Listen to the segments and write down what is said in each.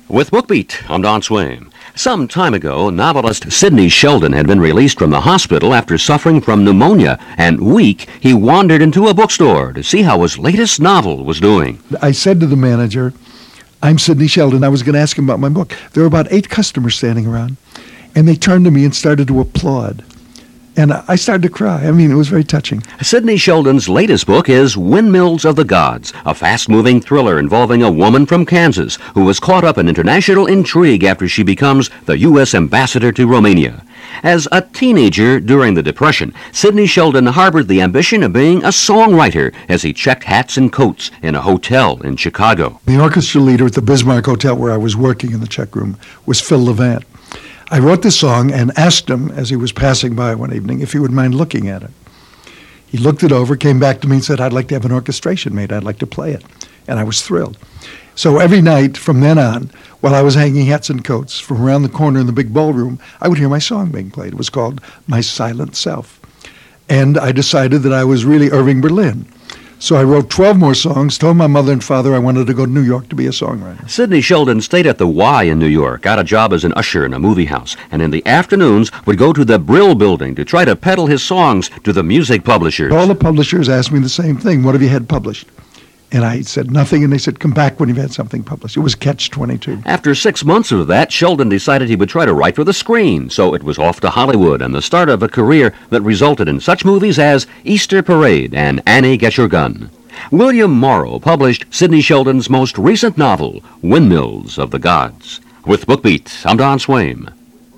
With BookBeat, I'm Don Swaim. Some time ago, novelist Sidney Sheldon had been released from the hospital after suffering from pneumonia, and weak, he wandered into a bookstore to see how his latest novel was doing. I said to the manager, I'm Sidney Sheldon. I was going to ask him about my book. There were about 8 customers standing around, and they turned to me and started to applaud. And I started to cry. I mean, it was very touching. Sidney Sheldon's latest book is Windmills of the Gods, a fast-moving thriller involving a woman from Kansas who was caught up in international intrigue after she becomes the U.S. ambassador to Romania. As a teenager during the Depression, Sidney Sheldon harbored the ambition of being a songwriter as he checked hats and coats in a hotel in Chicago. The orchestra leader at the Bismarck Hotel where I was working in the check room was Phil Levant. I wrote this song and asked him as he was passing by one evening if he would mind looking at it. He looked it over, came back to me and said, I'd like to have an orchestration made. I'd like to play it. And I was thrilled. So every night from then on, while I was hanging hats and coats from around the corner in the big ballroom, I would hear my song being played. It was called My Silent Self. And I decided that I was really Irving Berlin. So I wrote 12 more songs, told my mother and father I wanted to go to New York to be a songwriter. Sidney Sheldon stayed at the Y in New York, got a job as an usher in a movie house, and in the afternoons would go to the Brill Building to try to peddle his songs to the music publishers. All the publishers asked me the same thing. What have you had published? And I said nothing, and they said, come back when you've had something published. It was Catch-22. After 6 months of that, Sheldon decided he would try to write for the screen, so it was off to Hollywood and the start of a career that resulted in such movies as Easter Parade and Annie, Get Your Gun. William Morrow published Sidney Sheldon's most recent novel, Windmills of the Gods. With BookBeat, I'm Don Swaim.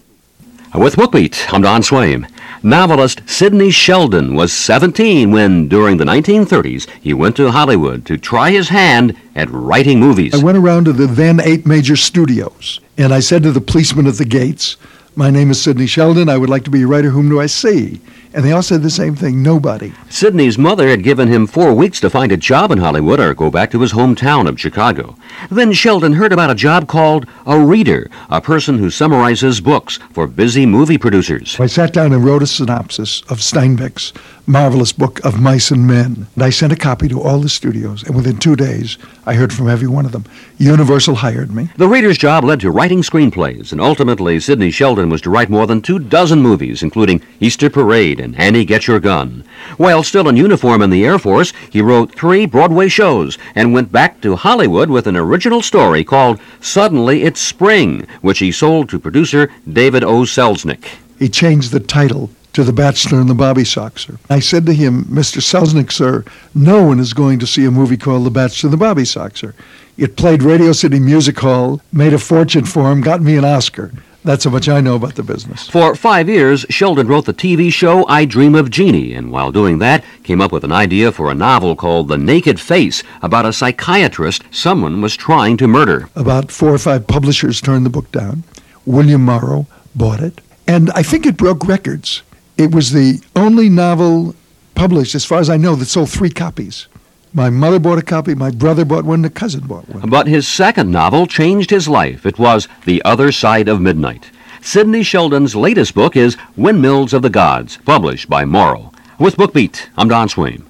With BookBeat, I'm Don Swaim. Novelist Sidney Sheldon was 17 when, during the 1930s, he went to Hollywood to try his hand at writing movies. I went around to the then 8 major studios, and I said to the policeman at the gates, my name is Sidney Sheldon. I would like to be a writer. Whom do I see? And they all said the same thing, nobody. Sidney's mother had given him 4 weeks to find a job in Hollywood or go back to his hometown of Chicago. Then Sheldon heard about a job called a reader, a person who summarizes books for busy movie producers. So I sat down and wrote a synopsis of Steinbeck's marvelous book of Mice and Men. And I sent a copy to all the studios, and within 2 days, I heard from every one of them. Universal hired me. The reader's job led to writing screenplays, and ultimately Sidney Sheldon was to write more than 24 movies, including Easter Parade and Annie, Get Your Gun. While still in uniform in the Air Force, he wrote 3 Broadway shows and went back to Hollywood with an original story called Suddenly It's Spring, which he sold to producer David O. Selznick. He changed the title to The Bachelor and the Bobby Soxer. I said to him, Mr. Selznick, sir, no one is going to see a movie called The Bachelor and the Bobby Soxer. It played Radio City Music Hall, made a fortune for him, got me an Oscar. That's how much I know about the business. For 5 years, Sheldon wrote the TV show I Dream of Jeannie, and while doing that, came up with an idea for a novel called The Naked Face, about a psychiatrist someone was trying to murder. About 4 or 5 publishers turned the book down. William Morrow bought it, and I think it broke records. It was the only novel published, as far as I know, that sold 3 copies. My mother bought a copy, my brother bought one, a cousin bought one. But his second novel changed his life. It was The Other Side of Midnight. Sidney Sheldon's latest book is Windmills of the Gods, published by Morrow. With BookBeat, I'm Don Swaim.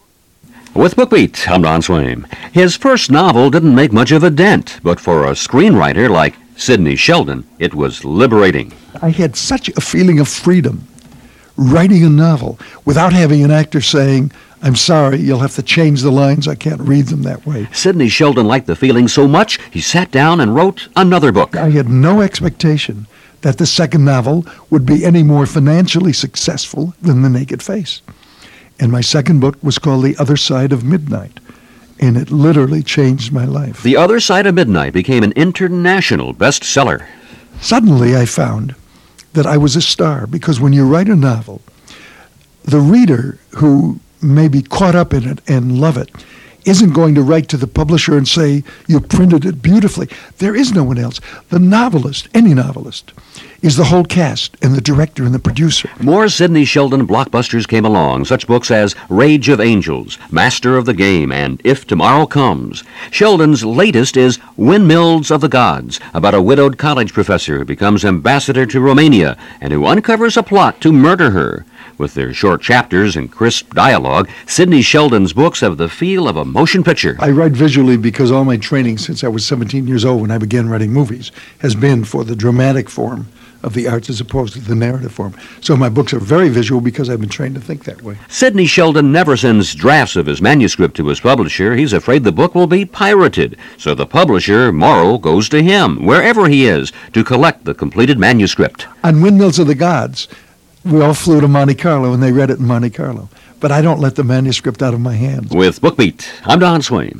With BookBeat, I'm Don Swaim. His first novel didn't make much of a dent, but for a screenwriter like Sidney Sheldon, it was liberating. I had such a feeling of freedom writing a novel without having an actor saying, I'm sorry, you'll have to change the lines. I can't read them that way. Sidney Sheldon liked the feeling so much, he sat down and wrote another book. I had no expectation that the second novel would be any more financially successful than The Naked Face. And my second book was called The Other Side of Midnight, and it literally changed my life. The Other Side of Midnight became an international bestseller. Suddenly I found that I was a star, because when you write a novel, the reader who may be caught up in it and love it isn't going to write to the publisher and say, you printed it beautifully. There is no one else. The novelist, any novelist, is the whole cast and the director and the producer. More Sidney Sheldon blockbusters came along, such books as Rage of Angels, Master of the Game, and If Tomorrow Comes. Sheldon's latest is Windmills of the Gods, about a widowed college professor who becomes ambassador to Romania and who uncovers a plot to murder her. With their short chapters and crisp dialogue, Sidney Sheldon's books have the feel of a motion picture. I write visually because all my training since I was 17 years old when I began writing movies has been for the dramatic form of the arts as opposed to the narrative form. So my books are very visual because I've been trained to think that way. Sidney Sheldon never sends drafts of his manuscript to his publisher. He's afraid the book will be pirated. So the publisher, Morrow, goes to him, wherever he is, to collect the completed manuscript. On Windmills of the Gods, we all flew to Monte Carlo and they read it in Monte Carlo. But I don't let the manuscript out of my hands. With BookBeat, I'm Don Swaim.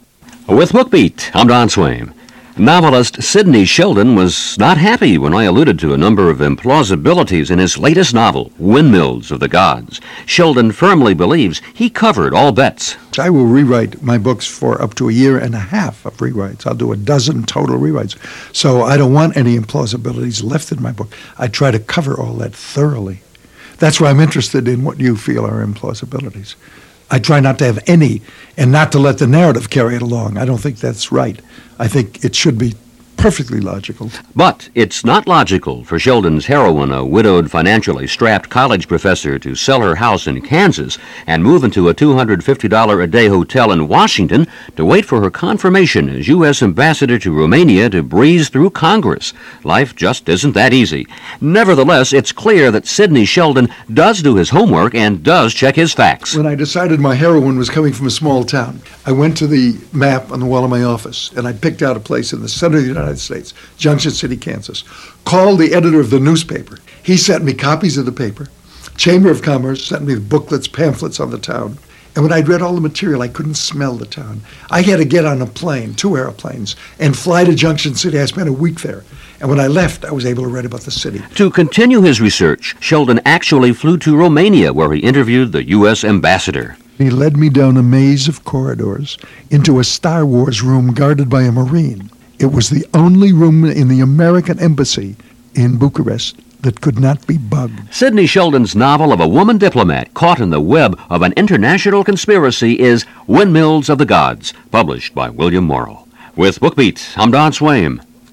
With BookBeat, I'm Don Swaim. Novelist Sidney Sheldon was not happy when I alluded to a number of implausibilities in his latest novel, Windmills of the Gods. Sheldon firmly believes he covered all bets. I will rewrite my books for up to a year and a half of rewrites. I'll do a dozen total rewrites. So I don't want any implausibilities left in my book. I try to cover all that thoroughly. That's why I'm interested in what you feel are implausibilities. I try not to have any and not to let the narrative carry it along. I don't think that's right. I think it should be perfectly logical. But it's not logical for Sheldon's heroine, a widowed, financially strapped college professor, to sell her house in Kansas and move into a $250 a day hotel in Washington to wait for her confirmation as U.S. ambassador to Romania to breeze through Congress. Life just isn't that easy. Nevertheless, it's clear that Sidney Sheldon does do his homework and does check his facts. When I decided my heroine was coming from a small town, I went to the map on the wall of my office and I picked out a place in the center of the United States, Junction City, Kansas. Called the editor of the newspaper. He sent me copies of the paper. Chamber of Commerce sent me the booklets, pamphlets on the town. And when I'd read all the material, I couldn't smell the town. I had to get on a plane, 2 airplanes, and fly to Junction City. I spent a week there. And when I left, I was able to write about the city. To continue his research, Sheldon actually flew to Romania, where he interviewed the U.S. ambassador. He led me down a maze of corridors into a Star Wars room guarded by a Marine. It was the only room in the American embassy in Bucharest that could not be bugged. Sidney Sheldon's novel of a woman diplomat caught in the web of an international conspiracy is Windmills of the Gods, published by William Morrow. With BookBeat, I'm Don Swaim.